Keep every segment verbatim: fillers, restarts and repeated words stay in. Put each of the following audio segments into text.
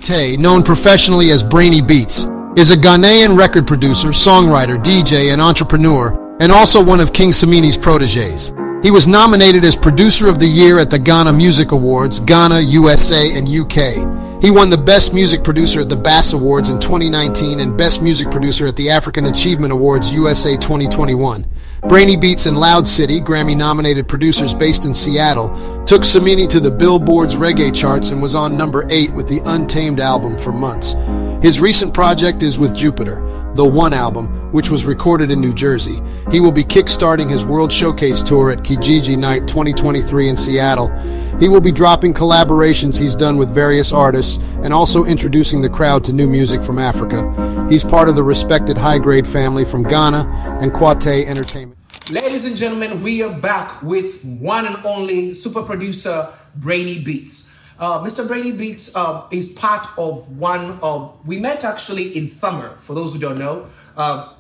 Quate, known professionally as Brainy Beats, is a Ghanaian record producer, songwriter, D J, and entrepreneur, and also one of King Samini's proteges. He was nominated as Producer of the Year at the Ghana Music Awards, Ghana, U S A, and U K. He won the Best Music Producer at the Bass Awards in twenty nineteen and Best Music Producer at the African Achievement Awards U S A twenty twenty-one. Brainy Beats and Loud City, Grammy-nominated producers based in Seattle, took Samini to the Billboard's reggae charts and was on number eight with the Untamed album for months. His recent project is with Jupiter, the One album, which was recorded in New Jersey. He will be kickstarting his World Showcase Tour at Kijiji Night twenty twenty-three in Seattle. He will be dropping collaborations he's done with various artists and also introducing the crowd to new music from Africa. He's part of the respected High Grade family from Ghana and Quate Entertainment. Ladies and gentlemen, we are back with one and only super producer, Brainy Beats. Uh, Mister Brainy Beats uh, is part of one of, we met actually in summer, for those who don't know, uh,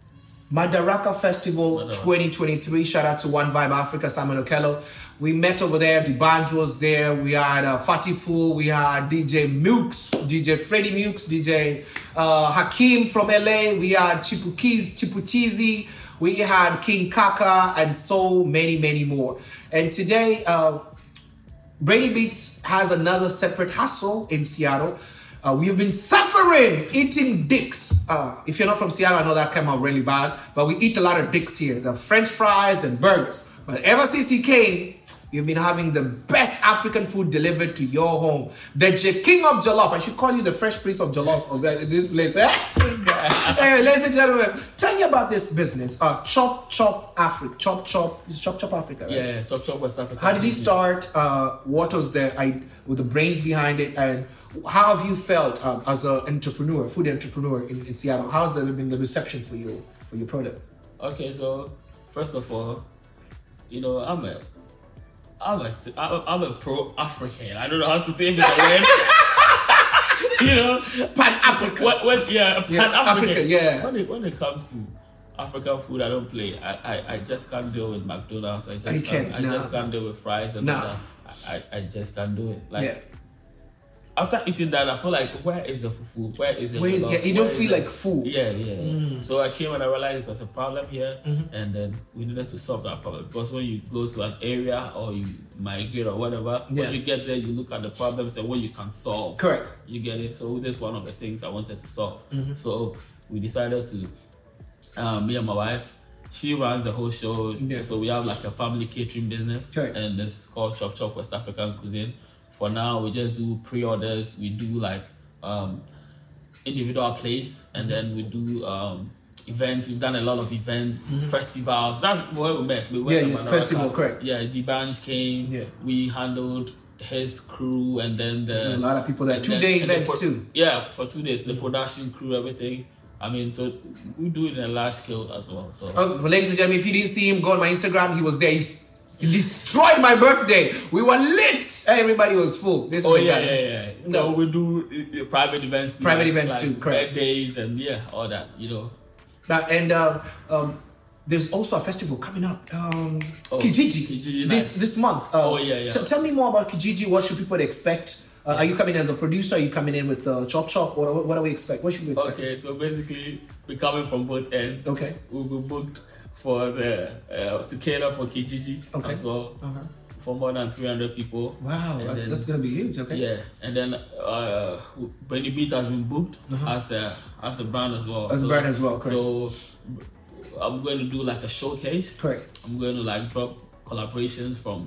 Madaraka Festival Madaraka. twenty twenty-three. Shout out to One Vibe Africa, Simon Okello. We met over there, the band was there, we had uh, Fatty Fool, we had D J Mukes, D J Freddie Mukes, D J uh, Hakeem from L A, we had Chipukiz, Chipuchizi, we had King Kaka, and so many, many more. And today, uh, Brainy Beats has another separate hustle in Seattle. Uh, we've been suffering eating dicks. Uh, if you're not from Seattle, I know that came out really bad, but we eat a lot of dicks here. The French fries and burgers. But ever since he came, you've been having the best African food delivered to your home. The J King of Jollof. I should call you the Fresh Prince of Jollof of this place. Eh? Hey, ladies and gentlemen, tell me about this business. Uh, Chop Chop Africa. Chop Chop. It's Chop Chop Africa, right? Yeah, Chop Chop West Africa. How did he start? Uh, what was the I with the brains behind it? And how have you felt um, as an entrepreneur, food entrepreneur in, in Seattle? How's there been the reception for you for your product? Okay, so first of all, you know, I'm a I'm a, I'm a pro-African. I don't know how to say it word. You know, Pan-African. When, when, yeah, Pan-African. Yeah, yeah. When it, when it comes to African food, I don't play. I, I, I just can't deal with McDonald's. I just you can't, can't. I No. just can't deal with fries and No. all that. I, I just can't do it. Like, yeah. after eating that, I feel like, where is the fufu? Where is it? Where is, yeah, you don't feel like food. Yeah, yeah. Mm. So I came and I realized there was a problem here, Mm-hmm. and then we needed to solve that problem. Because when you go to an area or you migrate or whatever, Yeah. when you get there, you look at the problems and what you can solve. Correct. You get it? So that's one of the things I wanted to solve. Mm-hmm. So we decided to, um, me and my wife, she runs the whole show. Yeah. So we have like a family catering business, Correct. and it's called Chop Chop West African Cuisine. For now, we just do pre-orders. We do like um, individual plates, and then we do um, events. We've done a lot of events, Mm-hmm. festivals. That's where we met. We went Yeah, to yeah, Madaraka. festival, correct. Yeah, D-Banj came. Yeah. We handled his crew, and then the A lot of people there. and Two-day then- and the events pro- too. Yeah, for two days, the production crew, everything. I mean, so we do it in a large scale as well. So. Uh, well, ladies and gentlemen, if you didn't see him, go on my Instagram. He was there. He he destroyed my birthday. We were lit. Everybody was full. This Oh is the yeah, guy. yeah, yeah. So No. we do uh, uh, private events too. Private like- events like too, correct. Birthdays and yeah, all that, you know. Now, and um, um, there's also a festival coming up. Um, Oh, Kijiji. Kijiji this night. this month. Uh, Oh, yeah, yeah. t- tell me more about Kijiji. What should people expect? Uh, are you coming as a producer? Are you coming in with the Chop Chop? What, what do we expect? What should we expect? Okay, so basically we're coming from both ends. Okay. We'll be booked for the uh, to cater for Kijiji Okay. as well Uh-huh. for more than three hundred people. Wow, And that's, then- that's gonna be huge. Okay. Yeah, and then uh, Brainy Beat has been booked as a as a brand as well. Uh-huh. As a brand as well, correct. So I'm going to do like a showcase. Correct. I'm going to like drop collaborations from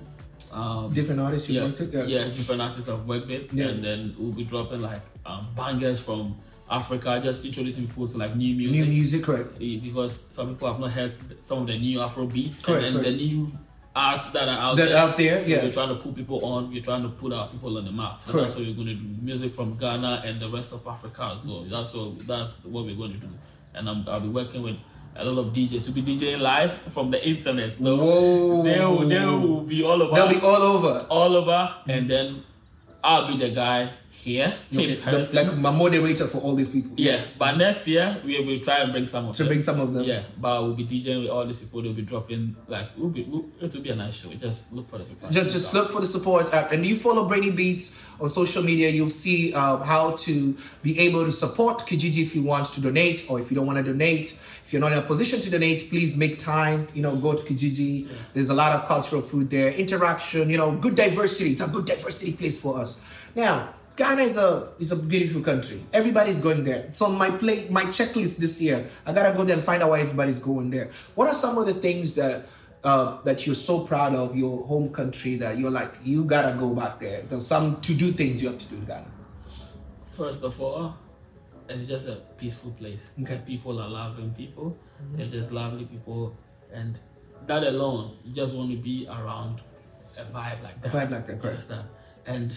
um, Different artists you yeah, worked with. yeah, different artists I've worked with, Yeah. and then we'll be dropping like um, bangers from Africa, just introducing people to like new music. New music, correct. Eh, because some people have not heard some of the new Afro beats, Correct, and then correct. the new arts that are out That there. out there, So yeah. we're trying to put people on. We're trying to put our people on the map. So Correct. that's what we're going to do. Music from Ghana and the rest of Africa as well. That's what that's what we're going to do. And I'm, I'll be working with a lot of D Js. We'll be DJing live from the internet. So Whoa. they will, they will be all over. They'll be all over. all over, and then I'll be the guy here. Okay. In person. Like a moderator for all these people. Yeah, but next year we will try and bring some of To them. bring some of them. Yeah, but we'll be DJing with all these people. They'll be dropping like we'll be. We'll, it will be a nice show. Just look for the support. Just just look for the support app, and you follow Brainy Beats on social media. You'll see uh, how to be able to support Kijiji if you want to donate, or if you don't want to donate. If you're not in a position to donate, please make time. You know, go to Kijiji. Yeah. There's a lot of cultural food there, interaction. You know, good diversity. It's a good diversity place for us. Now, Ghana is a is a beautiful country. Everybody's going there. So my play my checklist this year, I gotta go there and find out why everybody's going there. What are some of the things that uh, that you're so proud of your home country that you're like you gotta go back there? There's some to do things you have to do in Ghana. First of all, it's just a peaceful place. Okay. The people are loving people. Mm-hmm. They're just lovely people, and that alone, you just want to be around a vibe like that. A vibe like that, correct. Understand? And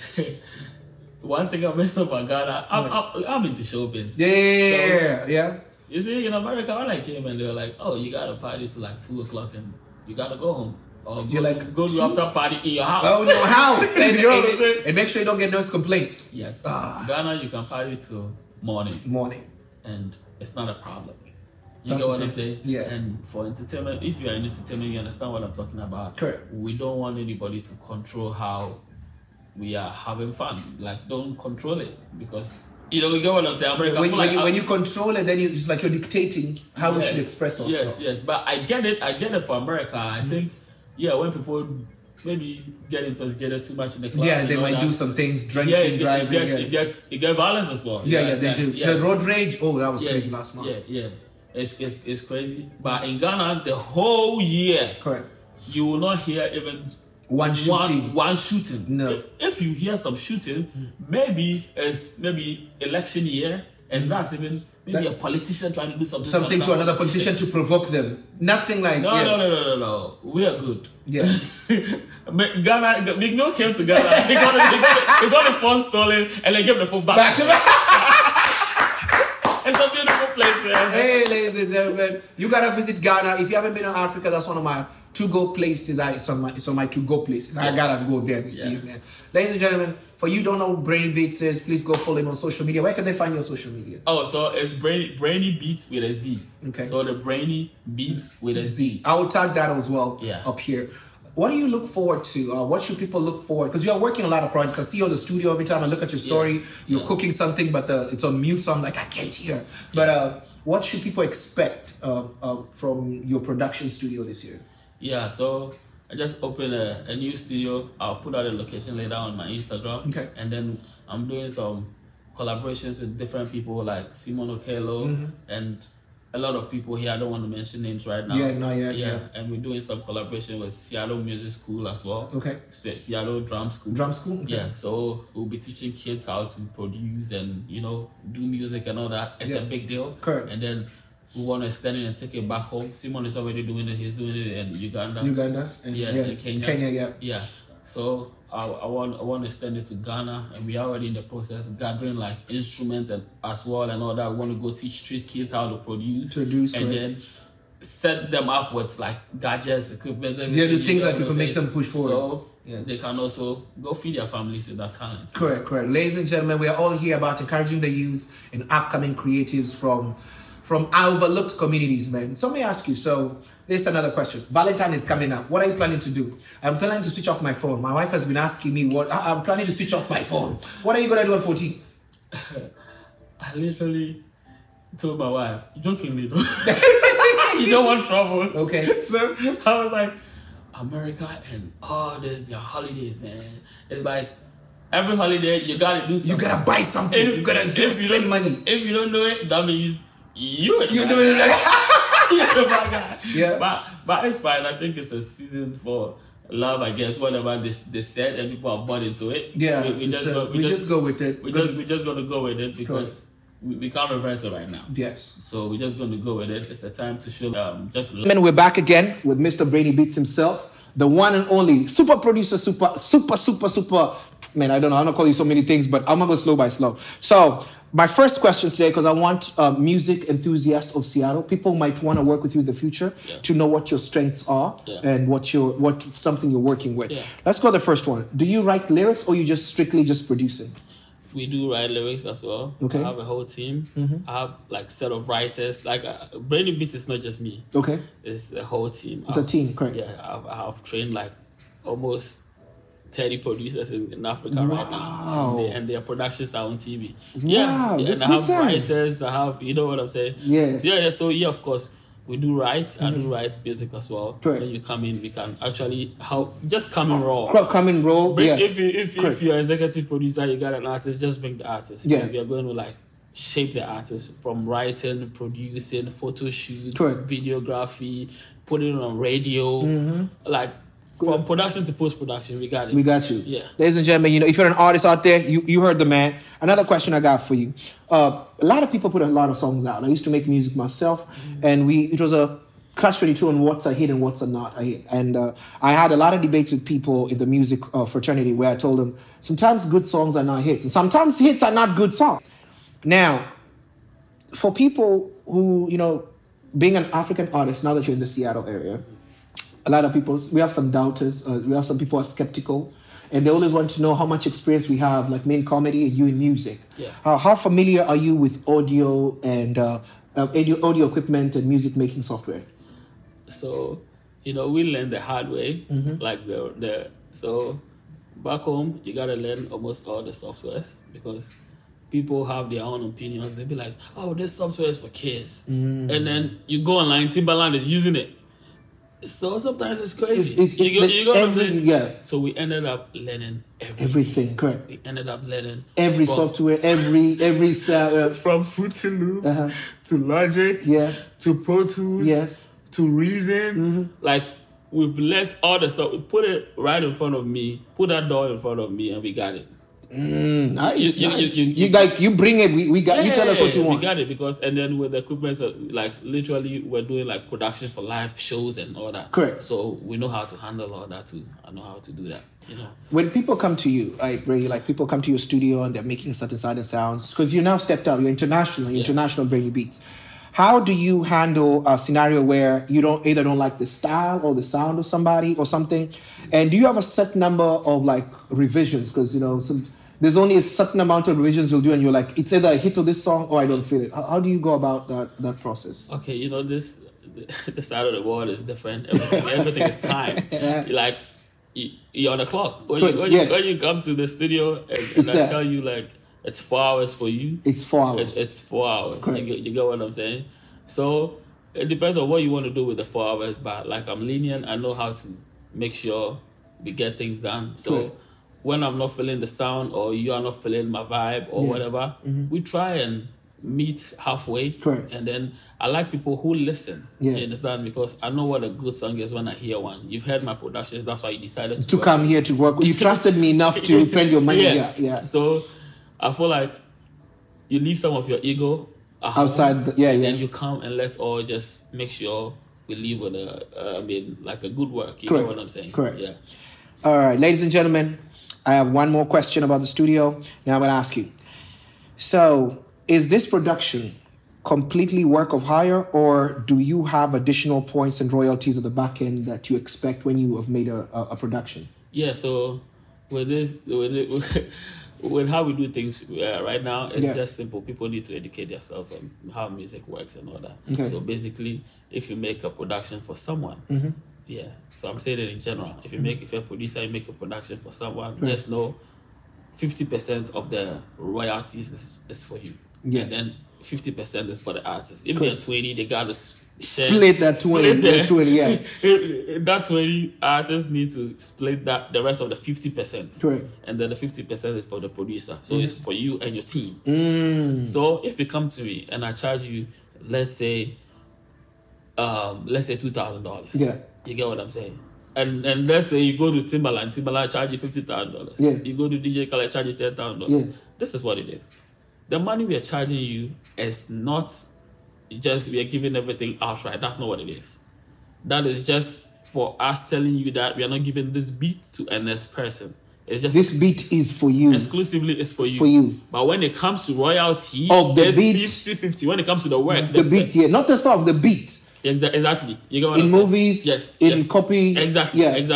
one thing I missed about Ghana, I'm, I'm, I'm into showbiz. Yeah, yeah, so, yeah, yeah. You see, in America, when I came and they were like, "Oh, you gotta party till like two o'clock, and you gotta go home." Or You're go, like, go to after party in your house. Oh, in your house, and, You know and, what I'm saying? and make sure you don't get those complaints. Yes. Ah. Ghana, you can party till morning. Morning. And it's not a problem. You That's know what okay. I'm saying? Yeah. And for entertainment, if you are in entertainment, you understand what I'm talking about. Correct. We don't want anybody to control how we are having fun. Like, don't control it, because you know, you get what I'm saying. America, When, when, when, like, you, when you control it, then you, it's like you're dictating how we yes, should express ourselves. Yes, yes. But I get it. I get it for America. I mm-hmm. think, yeah, when people maybe get intoxicated too much in the club, yeah, they might that, do some things, drinking, yeah, it, driving. It gets, yeah. it gets it gets violence as well. Yeah, yeah, yeah, they that, do. Yeah. The road rage. Oh, that was yeah, crazy last month. Yeah, yeah. It's, it's it's crazy. But in Ghana, the whole year, correct, you will not hear even one shooting. One, one shooting. No. If, if you hear some shooting, mm. maybe it's maybe election year, and mm. that's even maybe that, a politician trying to do something. Something to another politician to provoke them. Nothing like no, yeah. no, no, no, no, no. We are good. Yeah. Ghana, Big No came to Ghana. He got he got, he got his phone stolen, and they gave the phone back. back to back. It's a beautiful place, man. Hey, ladies and gentlemen, you gotta visit Ghana. If you haven't been to Africa, that's one of my to-go places. I, it's on my, it's on my to-go places. Yeah. I gotta go there this yeah. evening. Ladies and gentlemen, for you don't know who Brainy Beats is, please go follow him on social media. Where can they find you on social media? Oh, so it's Brainy, Brainy Beats with a Z. Okay. So the Brainy Beats with a Z. Z. I will tag that as well yeah. up here. What do you look forward to? Uh, what should people look forward? Because you are working a lot of projects. I see you on the studio every time I look at your story. Yeah. You're yeah. cooking something, but the, it's on mute, so I'm like, I can't hear. Yeah. But uh, what should people expect uh, uh, from your production studio this year? Yeah, so I just opened a, a new studio. I'll put out a location later on my Instagram. Okay. And then I'm doing some collaborations with different people like Simon Okelo mm-hmm. and a lot of people here. I don't want to mention names right now. Yeah, no, yeah, yeah. yeah. And we're doing some collaboration with Seattle Music School as well. Okay. Seattle Drum School. Drum School? Okay. Yeah, so we'll be teaching kids how to produce and, you know, do music and all that. It's yeah. a big deal. Correct. And then we want to extend it and take it back home. Simon is already doing it. He's doing it in Uganda. Uganda? And, yeah, yeah. in Kenya. Kenya, yeah. Yeah. So I, I want I want to extend it to Ghana, and we are already in the process gathering like instruments and as well and all that. We want to go teach street kids how to produce, produce and correct. then set them up with like gadgets, equipment. Yeah, the things that can make them push forward. So yeah. they can also go feed their families with that talent. Correct, correct. Ladies and gentlemen, we are all here about encouraging the youth and upcoming creatives from from overlooked communities, man. So let me ask you, so there's another question. Valentine is coming up. What are you planning to do? I'm planning to switch off my phone. My wife has been asking me what, I'm planning to switch off my phone. What are you going to do on fourteenth? I literally told my wife, jokingly though, you don't want trouble. Okay. So I was like, America and all this, their holidays, man. It's like, every holiday, you gotta do something. You gotta buy something. If, you gotta get spend money. If you don't do it, that means you you do it like you're the bad guy. Yeah. But but it's fine. I think it's a season for love, I guess. Whatever they, they said, and people are bought into it. Yeah. We, we, just, a, go, we, we just, just go with it. We Good. just we just gonna go with it because we, we can't reverse it right now. Yes. So we're just gonna go with it. It's a time to show um just. And we're back again with Mister Brainy Beats himself, the one and only super producer, super super super super. Man, I don't know. I'm not calling you so many things, but I'm gonna go slow by slow. So my first question today, because I want uh, music enthusiasts of Seattle, people might want to work with you in the future yeah. to know what your strengths are yeah. and what your what something you're working with. Yeah. Let's go to the first one. Do you write lyrics or you just strictly just producing? we do write lyrics as well. Okay. I have a whole team. Mm-hmm. I have like set of writers. Like uh, Brainy Beats is not just me. Okay. It's a whole team. It's I've, a team, correct? Yeah, I've, I've trained like almost thirty producers in, in Africa Wow. right now, and, they, and their productions are on T V. Wow, Yeah, yeah that's and I have big time. writers. I have, you know what I'm saying? Yeah. Yeah, yeah. So yeah, of course. We do write, Mm-hmm. I do write music as well. Correct. When you come in, we can actually help. Just come in raw. Cro- Come and roll. Bring, Yeah. If you if, Correct. if you're executive producer, you got an artist, just bring the artist. Yeah. We are going to like shape the artist from writing, producing, photo shoots, Correct. videography, putting it on radio, like from production to post production. We got it. We got you. Yeah. Ladies and gentlemen, you know, if you're an artist out there, you, you heard the man. Another question I got for you. Uh, a lot of people put a lot of songs out. I used to make music myself, and we it was a catch twenty-two on what's a hit and what's a not a hit. And uh, I had a lot of debates with people in the music uh, fraternity where I told them sometimes good songs are not hits, and sometimes hits are not good songs. Now, for people who, you know, being an African artist, now that you're in the Seattle area, a lot of people, we have some doubters, uh, we have some people who are skeptical, and they always want to know how much experience we have, like me in comedy and you in music. Yeah. Uh, how familiar are you with audio and uh, uh, audio, audio equipment and music making software? So, you know, we learn the hard way. Mm-hmm. Like the the so back home, you gotta learn almost all the softwares because people have their own opinions. They'll be like, "Oh, this software is for kids," Mm. and then you go online, Timbaland is using it. So sometimes it's crazy. It's, it's, you it's go, the- you go what I'm every, saying? yeah, So we ended up learning everything. everything, correct. We ended up learning Every from, software, every, every, uh, from Fruity Loops Uh-huh. to Logic yeah, to Pro Tools yes. to Reason. Mm-hmm. Like we've let all the stuff. We put it right in front of me. Put that door in front of me, and we got it. Mm, nice, You- you- nice. you- You, you- like, you bring it, we, we got, you tell us what you we want. got it because, and then with the equipment, uh, like literally, we're doing like production for live shows and all that. Correct. So we know how to handle all that too. I know how to do that. You know. When people come to you, like Brady, like people come to your studio and they're making certain certain sounds, because you now stepped out, you're international, you're Yeah. international Brady Beats. How do you handle a scenario where you don't either don't like the style or the sound of somebody or something? And do you have a set number of like revisions? Because you know some, there's only a certain amount of revisions you'll do, and you're like, it's either a hit of this song or I don't feel it. How, how do you go about that that process? Okay, you know this. The side of the world is different. Everything, everything is time. Yeah. You like you, you're on the clock. When Correct, you, when, yes. you, when you come to the studio and, and I that. tell you like it's four hours for you, It's four hours. it's, it's four hours. You Correct. get, you get what I'm saying? So it depends on what you want to do with the four hours. But like I'm lenient, I know how to make sure we get things done. So Correct. when I'm not feeling the sound or you are not feeling my vibe or Yeah. whatever, we try and meet halfway. Correct. And then I like people who listen. Yeah. You understand? Because I know what a good song is when I hear one. You've heard my productions, that's why you decided to, to work. come here to work. You trusted me enough to spend your money. Yeah, yeah. So I feel like you leave some of your ego at home, Outside the- yeah, and yeah. then you come and let's all just make sure we leave with a, uh, I mean, like a good work. You Correct. know what I'm saying? Correct. Yeah. All right, ladies and gentlemen, I have one more question about the studio. Now I'm going to ask you. So, is this production completely work of hire, or do you have additional points and royalties at the back end that you expect when you have made a, a, a production? Yeah. So with this, with, it, with how we do things uh, right now, it's Yeah. just simple. People need to educate themselves on how music works and all that. Okay. So basically, if you make a production for someone, Mm-hmm. yeah. So I'm saying it in general. If you make, if you're a producer, you make a production for someone, just know fifty percent of the royalties is, is for you. Yeah. And then fifty percent is for the artist. If Cool. they're twenty, they got to share. Split that twenty, split that twenty, yeah. That twenty artists need to split that the rest of the fifty percent. Correct. And then the fifty percent is for the producer. So it's for you and your team. Mm. So if you come to me and I charge you, let's say, um, let's say two thousand dollars. Yeah. You get what I'm saying? And and let's say you go to Timbaland, Timbaland charge you fifty thousand dollars. Yeah. You go to D J Khaled, charge you ten thousand dollars. Yeah. This is what it is. The money we are charging you is not just we are giving everything outright. That's not what it is. That is just for us telling you that we are not giving this beat to a next person. It's just This beat is for you. exclusively is for you. For you. But when it comes to royalties, Of the there's beat. fifty fifty. When it comes to the work, The beat, yeah. Not the song, the beat. Exa- Exactly. You get what In I'm saying? movies, Yes. in yes. copy. Exactly. Yeah. Exactly.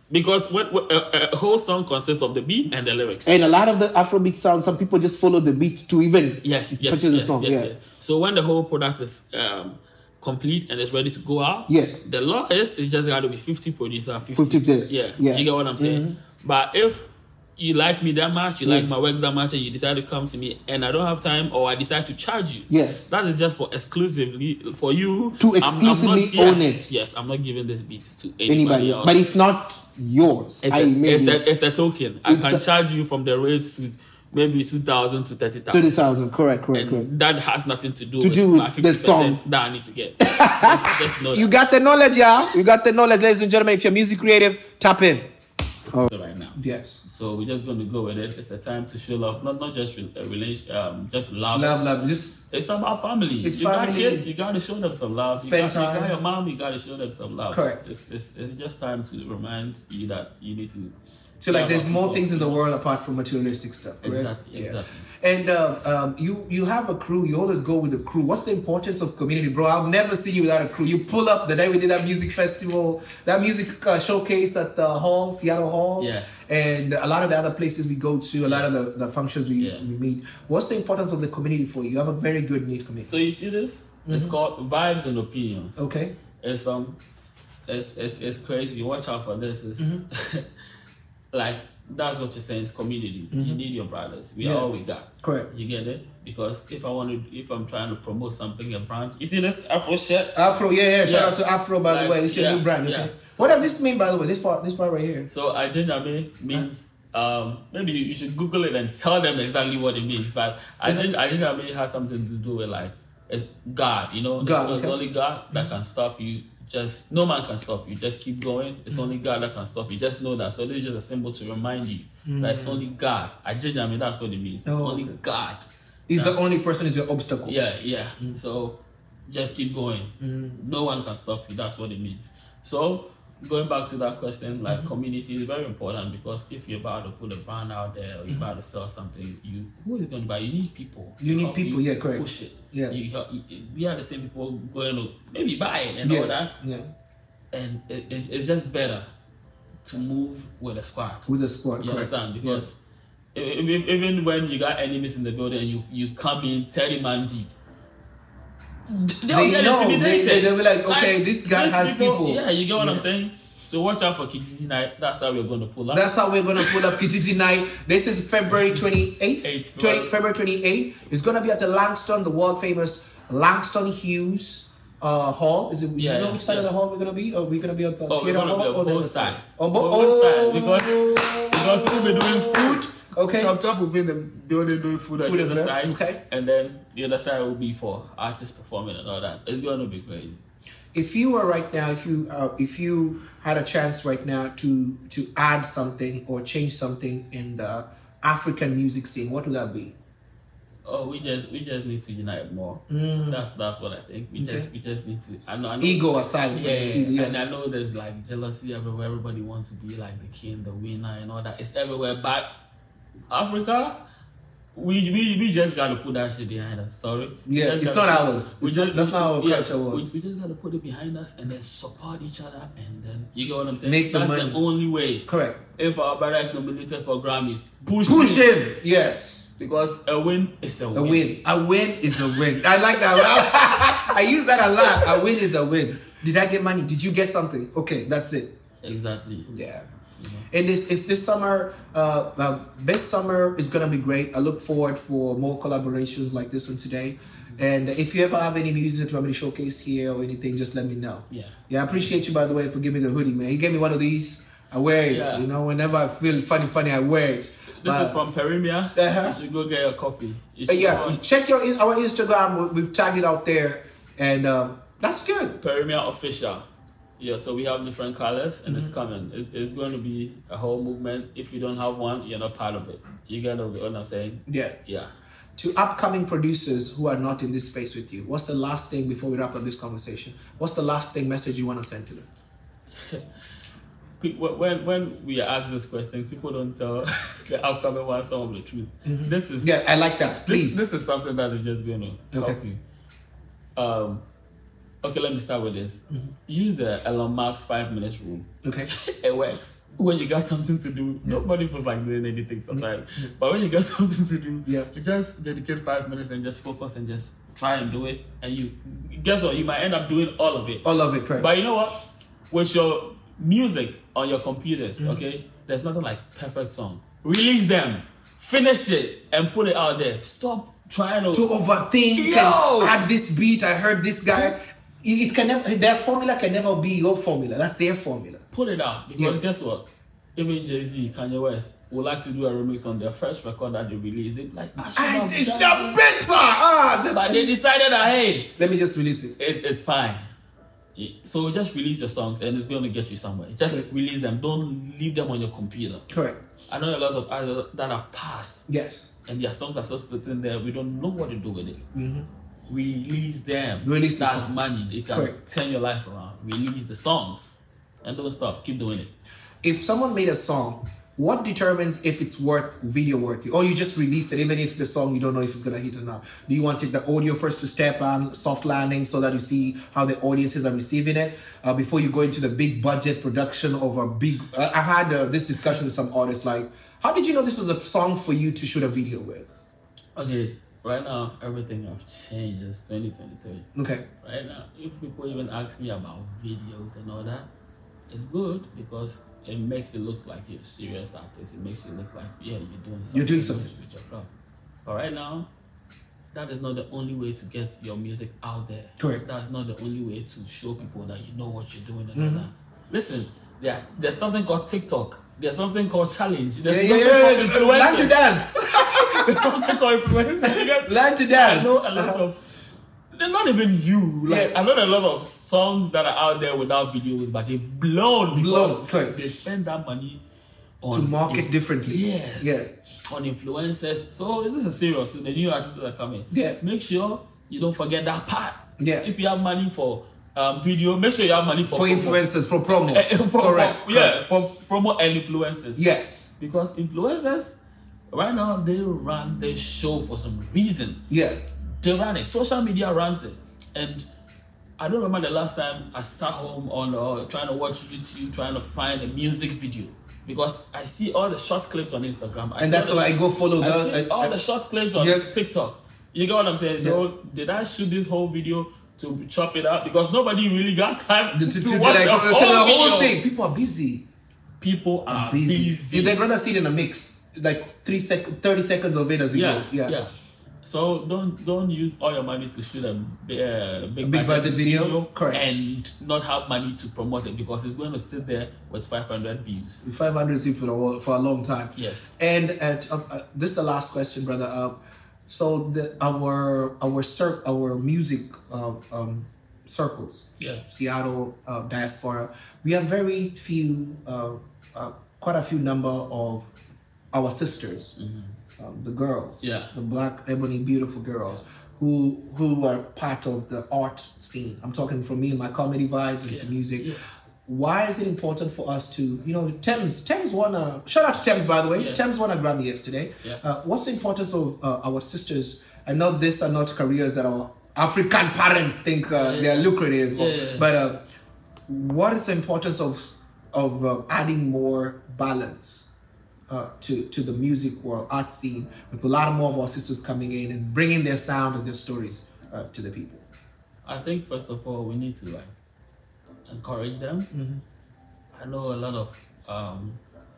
Because what, what a, a whole song consists of the beat and the lyrics. And a lot of the Afrobeat sounds, some people just follow the beat to even yes, yes, purchase yes, the song. yes, yeah. yes. So when the whole product is um, complete and it's ready to go out, yes, the law is it's just got to be fifty producer, fifty. fifty days. Yeah, yeah. You get what I'm saying? Mm-hmm. But if you like me that much, you yeah. like my work that much, and you decide to come to me, and I don't have time, or I decide to charge you. Yes, that is just for exclusively for you to exclusively I'm, I'm not, own yeah, it. Yes, I'm not giving this beat to anybody, anybody else. But it's not yours. It's, I a, made it's, it. a, it's a token. I it's can a, charge you from the rates to maybe two thousand to thirty thousand. thirty thousand, correct, correct, and correct. That has nothing to do to with, do with my fifty the percent song that I need to get. just, just know you that. got the knowledge, yeah. You got the knowledge, ladies and gentlemen. If you're music creative, tap in. Oh. Right now, yes. So we're just going to go with it. It's a time to show love, not not just a relation, um, just love. Love, love. Just it's about family. It's you family. got kids, you got to show them some love. You Spend got, you time. got your mom, you got to show them some love. Correct. It's, it's it's just time to remind you that you need to. So like, there's more things in the world apart from materialistic stuff. Right? Exactly. Yeah. Exactly. And uh, um, you you have a crew. You always go with a crew. What's the importance of community, bro? I've never seen you without a crew. You pull up the day we did that music festival, that music uh, showcase at the hall, Seattle Hall. Yeah. And a lot of the other places we go to, a lot of the, the functions we, yeah. we meet. What's the importance of the community for you? You have a very good knit community. So you see this? Mm-hmm. It's called Vibes and Opinions. Okay. It's um, it's it's, it's crazy. Watch out for this. It's mm-hmm. like. That's what you're saying. It's community. Mm-hmm. You need your brothers. We yeah. are all we got. Correct. You get it? Because if I want to, if I'm trying to promote something, a brand. You see this Afro shirt? Afro, yeah, yeah. Shout yeah. out to Afro, by like, the way. It's your yeah, new brand. Okay. Yeah. What does this mean, by the way? This part, this part right here. So Ajiname means. Um, maybe you, you should Google it and tell them exactly what it means. But Ajiname has something to do with like it's God. You know, God, it's, okay. it's only God that can stop you. Just no man can stop you. Just keep going. It's mm-hmm. only God that can stop you. Just know that. So this is just a symbol to remind you mm-hmm. that it's only God. Ajiname, that's what it means. It's oh, only okay. God. He's now, the only person who's your obstacle. Yeah, yeah. Mm-hmm. So just keep going. Mm-hmm. No one can stop you. That's what it means. So going back to that question, like mm-hmm. community is very important because if you're about to put a brand out there or you're mm-hmm. about to sell something, you who is going to buy? You need people. You need people, you yeah, correct. Push it. Yeah. You, you, you are the same people going to maybe buy it and yeah. all that. Yeah. And it, it, it's just better to move with a squad. With a squad, you correct. understand? Because yeah. even, even when you got enemies in the building and you, you come in thirty man deep, they'll they get know. intimidated. They, they'll be like, okay, like, this guy has people, people. Yeah, you get what yeah. I'm saying? So watch out for Kijiji Night. That's how we're going to pull up. That's how we're going to pull up Kijiji Night. This is February twenty-eighth. twenty, February twenty-eighth. It's going to be at the Langston, the world famous Langston Hughes uh, Hall. Is it? Yeah, you know which side yeah. of the hall we're going to be? Or are we going to be at the oh, theater hall? Be or both sides. On bo- both oh, sides. Because, because we'll be doing food. Okay. Chop Chop will be in the building doing food, food on the other side. Okay. And then the other side will be for artists performing and all that. It's going to be crazy. If you were right now, if you uh, if you had a chance right now to to add something or change something in the African music scene, what would that be? Oh, we just we just need to unite more. Mm. That's that's what I think. We okay. just we just need to. I know, I know ego aside. Yeah, ego, yeah, and I know there's like jealousy everywhere. Everybody wants to be like the king, the winner, and all that. It's everywhere. But Africa, we we, we just gotta put that shit behind us. Sorry. Yeah, it's gotta, not ours. We it's just, not, that's not our yeah, culture was. We, we just gotta put it behind us and then support each other and then you get what I'm saying. Make the that's money. the only way. Correct. If our brother is nominated for Grammys, push push him. him. Yes. Because a win is a win. A win. A win is a win. I like that. I use that a lot. A win is a win. Did I get money? Did you get something? Okay, that's it. Exactly. Yeah. And this it's this summer, uh, uh, this summer is gonna be great. I look forward for more collaborations like this one today. And if you ever have any music to want me to showcase here or anything, just let me know. Yeah. Yeah, I appreciate you, by the way, for giving me the hoodie, man. He gave me one of these. I wear it. Yeah. You know, whenever I feel funny, funny, I wear it. This but, is from Perimia. Uh-huh. You should go get a copy. Uh, yeah, go check your our Instagram. We've tagged it out there, and um, that's good. Perimia official. Yeah, so we have different colors, and mm-hmm. it's coming. It's, it's going to be a whole movement. If you don't have one, you're not part of it. You get what I'm saying? Yeah. Yeah. To upcoming producers who are not in this space with you, what's the last thing before we wrap up this conversation? What's the last thing message you want to send to them? When when we ask these questions, people don't tell the upcoming one some of the truth. Mm-hmm. This is yeah, I like that. Please, this, this is something that is just going to okay. help you. Um, okay, let me start with this. Mm-hmm. Use the Elon Musk five minutes rule. Okay, it works. when you got something to do, yeah. nobody feels like doing anything sometimes. Mm-hmm. But when you got something to do, yeah. you just dedicate five minutes and just focus and just try and do it. And you guess what? You might end up doing all of it. All of it, correct. But you know what? With your music on your computers, mm-hmm. okay, there's nothing like perfect song. Release them, finish it, and put it out there. Stop trying to, to overthink Yo! and add this beat. I heard this guy. It can never. Their formula can never be your formula. That's their formula. Put it out, because yeah. guess what? Even Jay-Z, Kanye West would like to do a remix on their first record that they released. They'd be like, I I, it's the better. Ah, the, but they decided that, hey, let me just release it. it it's fine. So just release your songs and it's going to get you somewhere. Just Correct. release them. Don't leave them on your computer. Correct. I know a lot of artists that have passed. Yes. And their songs are still sitting there. We don't know what to do with it. Mm-hmm. Release them. Release the That's song. money. They can Correct. turn your life around. Release the songs. And don't stop. Keep doing it. If someone made a song, what determines if it's worth video worthy? Or you just release it, even if the song you don't know if it's gonna hit or not? Do you want it, the audio first to step on soft landing so that you see how the audiences are receiving it uh, before you go into the big budget production of a big? Uh, I had uh, this discussion with some artists like, how did you know this was a song for you to shoot a video with? Okay, right now everything have changed. It's twenty twenty-three. Okay. Right now, if people even ask me about videos and all that, it's good because it makes it look like you're a serious artist. It makes you look like, yeah, you're doing something. You're doing something with your club. But right now, that is not the only way to get your music out there. Correct. That's not the only way to show people that you know what you're doing and Mm-hmm. all that. Listen, yeah, there's something called TikTok. There's something called challenge. There's Yeah, something yeah, called yeah. influencers. Learn to dance. There's something called influencers. Learn to dance. I know a lot of. They're not even you. Like Yeah. I know a lot of songs that are out there without videos, but they've blown because Blown, correct. they spend that money on To market inf- differently. Yes. Yeah. On influencers. So this is serious. The new artists that are coming. Yeah. Make sure you don't forget that part. Yeah. If you have money for um, video, make sure you have money for For promo. influencers, for promo. Eh, for, Correct. For, yeah, for promo and influencers. Yes. Because influencers, right now, they run their show for some reason. Yeah. They run it. Social media runs it. And I don't remember the last time I sat home on or trying to watch YouTube, trying to find a music video. Because I see all the short clips on Instagram. I And see that's all why the- I go follow I the- see I- all I- the short clips on Yeah. TikTok. You get what I'm saying? So did I shoot this whole video to chop it up? Because nobody really got time To, to, to, to, watch like, the to whole, the whole video. thing. People are busy. People are busy. busy. They'd rather see it in a mix, like three sec, thirty seconds of it as it yeah, goes. Yeah. yeah. So don't don't use all your money to shoot a bi- uh, big, big budget video? Correct. and not have money to promote it because it's going to sit there with five hundred views. five hundred C for a while- for a long time. Yes. And at, uh, uh, this is the last question, brother. Uh, so the our our cir- our music uh, um, circles, Yeah. Seattle uh, diaspora, we have very few, uh, uh, quite a few number of our sisters. Um, the girls, Yeah. the black, ebony, beautiful girls who who are part of the art scene. I'm talking from me and my comedy vibes into Yeah. music. Yeah. Why is it important for us to, you know, Thames, Thames won a, shout out to Thames, by the way. Yeah. Thames won a Grammy yesterday. Yeah. Uh, what's the importance of uh, our sisters? I know these are not careers that our African parents think uh, Yeah. they're lucrative, Yeah, yeah, yeah. but uh, what is the importance of of uh, adding more balance uh, to to the music world, art scene, with a lot more of our sisters coming in and bringing their sound and their stories uh, to the people? I think first of all we need to like encourage them. Mm-hmm. I know a lot of um,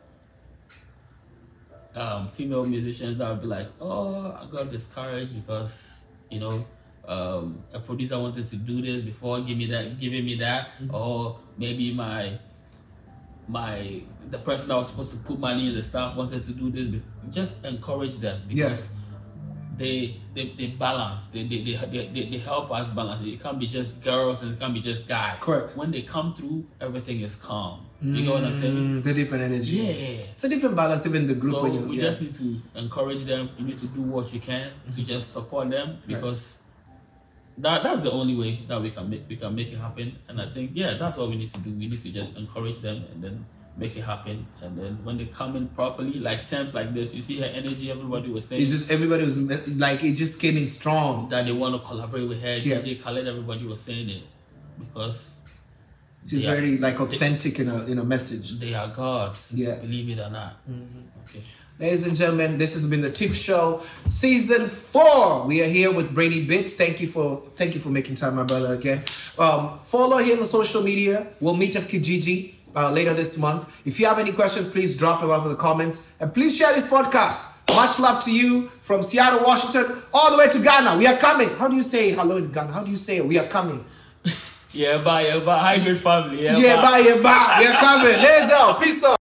um, female musicians that will be like, "Oh, I got discouraged because you know um, a producer wanted to do this before give me that, giving me that, Mm-hmm. or maybe my my the person that was supposed to put money in the staff wanted to do this." Before. Just encourage them because. Yes. They, they they balance. They they, they they they help us balance. It can't be just girls and it can't be just guys. Correct. When they come through, everything is calm. You know what I'm saying? Mm, the different energy. Yeah. It's a different balance even in the group So when you we yeah. just need to encourage them. You need to do what you can to just support them because that that's the only way that we can make we can make it happen. And I think yeah, that's what we need to do. We need to just encourage them and then make it happen. And then when they come in properly, like terms like this, you see her energy. Everybody was saying It's just everybody was like it just came in strong. that they want to collaborate with her. Yeah. D J Khaled, everybody was saying it because She's Yeah. very like authentic in a in a message. They are gods. Yeah. Believe it or not. Okay. Ladies and gentlemen, this has been the Tip Show, season four. We are here with Brainy Beats. Thank you for thank you for making time, my brother. Again, um, follow him on social media. We'll meet at Kijiji uh, later this month. If you have any questions, please drop them out in the comments, and please share this podcast. Much love to you from Seattle, Washington, all the way to Ghana. We are coming. How do you say hello in Ghana? How do you say it? We are coming. Yeah, bye, yeah, bye. Hi, good family. Yeah, Yeah, bye. bye, yeah, bye. We are coming. Let's go. Peace out.